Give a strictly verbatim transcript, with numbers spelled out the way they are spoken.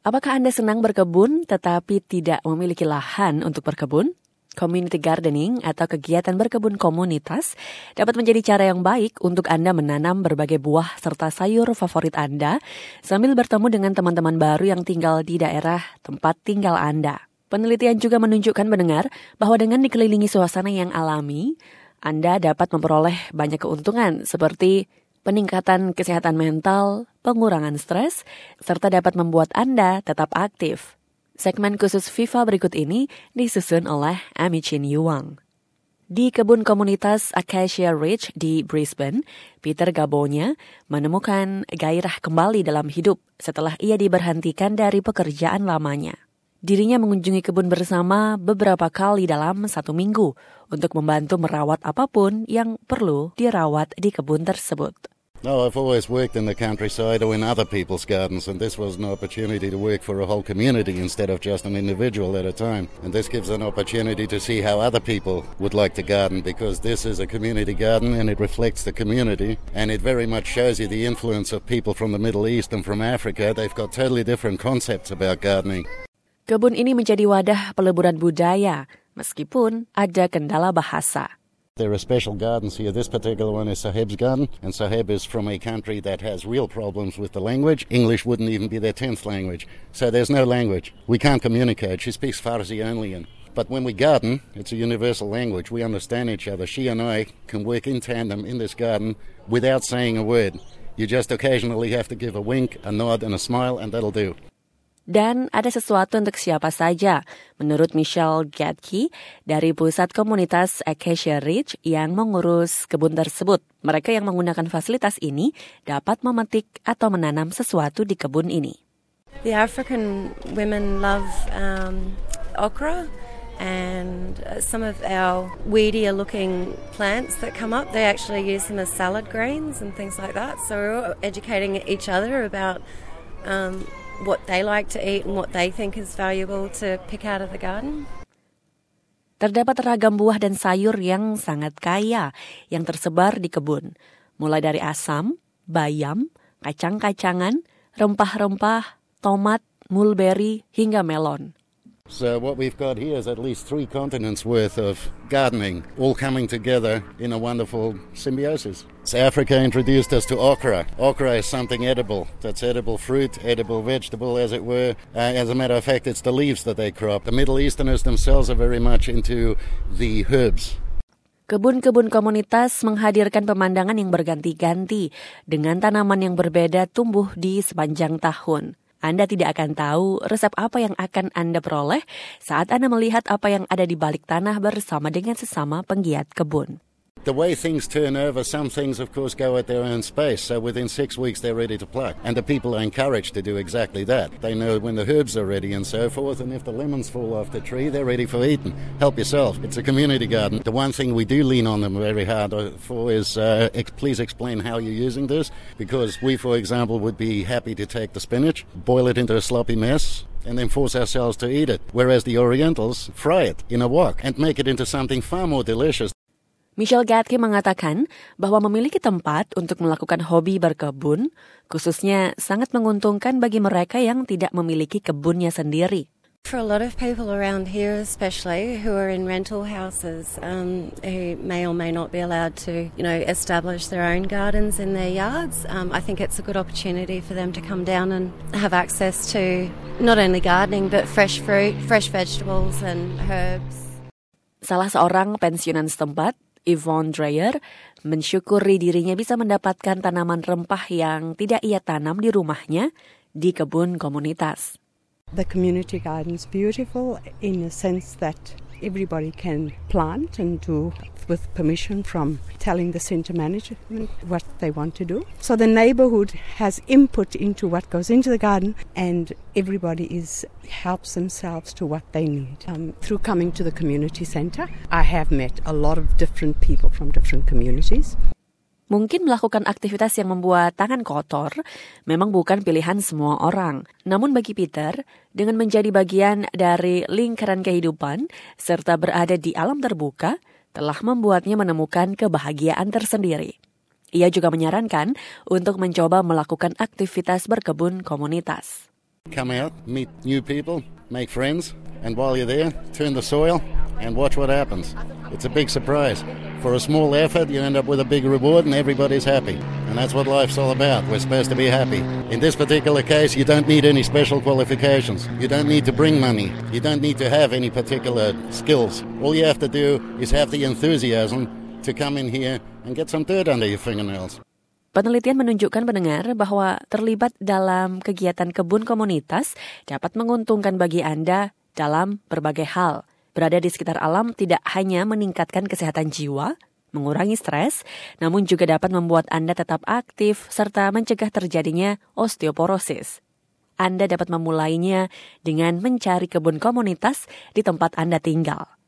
Apakah Anda senang berkebun tetapi tidak memiliki lahan untuk berkebun? Community gardening atau kegiatan berkebun komunitas dapat menjadi cara yang baik untuk Anda menanam berbagai buah serta sayur favorit Anda sambil bertemu dengan teman-teman baru yang tinggal di daerah tempat tinggal Anda. Penelitian juga menunjukkan pendengar bahwa dengan dikelilingi suasana yang alami, Anda dapat memperoleh banyak keuntungan seperti peningkatan kesehatan mental, pengurangan stres, serta dapat membuat Anda tetap aktif. Segmen khusus Viva berikut ini disusun oleh Amy Chin Yuang. Di kebun komunitas Acacia Ridge di Brisbane, Peter Gabonya menemukan gairah kembali dalam hidup setelah ia diberhentikan dari pekerjaan lamanya. Dirinya mengunjungi kebun bersama beberapa kali dalam satu minggu untuk membantu merawat apapun yang perlu dirawat di kebun tersebut. No, I've always worked in the countryside or in other people's gardens, and this was an opportunity to work for a whole community instead of just an individual at a time. And this gives an opportunity to see how other people would like to garden, because this is a community garden and it reflects the community, and it very much shows you the influence of people from the Middle East and from Africa. They've got totally different concepts about gardening. Kebun ini menjadi wadah peleburan budaya, meskipun ada kendala bahasa. There are special gardens here. This particular one is Saheb's garden, and Saheb is from a country that has real problems with the language. English wouldn't even be their tenth language. So there's no language. We can't communicate. She speaks Farsi only. And, but when we garden, it's a universal language. We understand each other. She and I can work in tandem in this garden without saying a word. You just occasionally have to give a wink, a nod, and a smile, and that'll do. Dan ada sesuatu untuk siapa saja, menurut Michelle Gatke dari Pusat Komunitas Acacia Ridge yang mengurus kebun tersebut. Mereka yang menggunakan fasilitas ini dapat memetik atau menanam sesuatu di kebun ini. The African women love um, okra and some of our weedier looking plants that come up. They actually use them as salad greens and things like that. So we're educating each other about um, what they like to eat and what they think is valuable to pick out of the garden. Terdapat ragam buah dan sayur yang sangat kaya yang tersebar di kebun, mulai dari asam, bayam, kacang-kacangan, rempah-rempah, tomat, mulberry, hingga melon. So what we've got here is at least three continents worth of gardening, all coming together in a wonderful symbiosis. So Africa introduced us to okra. Okra is something edible. That's edible fruit, edible vegetable, as it were. Uh, as a matter of fact, it's the leaves that they crop. The Middle Easterners themselves are very much into the herbs. Kebun-kebun komunitas menghadirkan pemandangan yang berganti-ganti dengan tanaman yang berbeda tumbuh di sepanjang tahun. Anda tidak akan tahu resep apa yang akan Anda peroleh saat Anda melihat apa yang ada di balik tanah bersama dengan sesama penggiat kebun. The way things turn over, some things of course go at their own space, so within six weeks they're ready to pluck. And the people are encouraged to do exactly that. They know when the herbs are ready and so forth, and if the lemons fall off the tree, they're ready for eating. Help yourself. It's a community garden. The one thing we do lean on them very hard for is uh, ex- please explain how you're using this, because we, for example, would be happy to take the spinach, boil it into a sloppy mess, and then force ourselves to eat it, whereas the Orientals fry it in a wok and make it into something far more delicious. Michelle Gatke mengatakan bahwa memiliki tempat untuk melakukan hobi berkebun, khususnya sangat menguntungkan bagi mereka yang tidak memiliki kebunnya sendiri. For a lot of people around here especially who are in rental houses, um, who may or may not be allowed to, you know, establish their own gardens in their yards, um, I think it's a good opportunity for them to come down and have access to not only gardening but fresh fruit, fresh vegetables and herbs. Salah seorang pensiunan setempat, Yvonne Dreyer, mensyukuri dirinya bisa mendapatkan tanaman rempah yang tidak ia tanam di rumahnya di kebun komunitas. The community garden is beautiful in a sense that everybody can plant and do with permission from telling the center management what they want to do. So the neighborhood has input into what goes into the garden, and everybody is helps themselves to what they need. Um, through coming to the community center, I have met a lot of different people from different communities. Mungkin melakukan aktivitas yang membuat tangan kotor memang bukan pilihan semua orang. Namun bagi Peter, dengan menjadi bagian dari lingkaran kehidupan serta berada di alam terbuka, telah membuatnya menemukan kebahagiaan tersendiri. Ia juga menyarankan untuk mencoba melakukan aktivitas berkebun komunitas. Come out, meet new people, make friends, and while you're there, turn the soil and watch what happens. It's a big surprise. For a small effort, you end up with a big reward and everybody's happy. And that's what life's all about. We're supposed to be happy. In this particular case, you don't need any special qualifications. You don't need to bring money. You don't need to have any particular skills. All you have to do is have the enthusiasm to come in here and get some dirt under your fingernails. Penelitian menunjukkan pendengar bahwa terlibat dalam kegiatan kebun komunitas dapat menguntungkan bagi Anda dalam berbagai hal. Berada di sekitar alam tidak hanya meningkatkan kesehatan jiwa, mengurangi stres, namun juga dapat membuat Anda tetap aktif serta mencegah terjadinya osteoporosis. Anda dapat memulainya dengan mencari kebun komunitas di tempat Anda tinggal.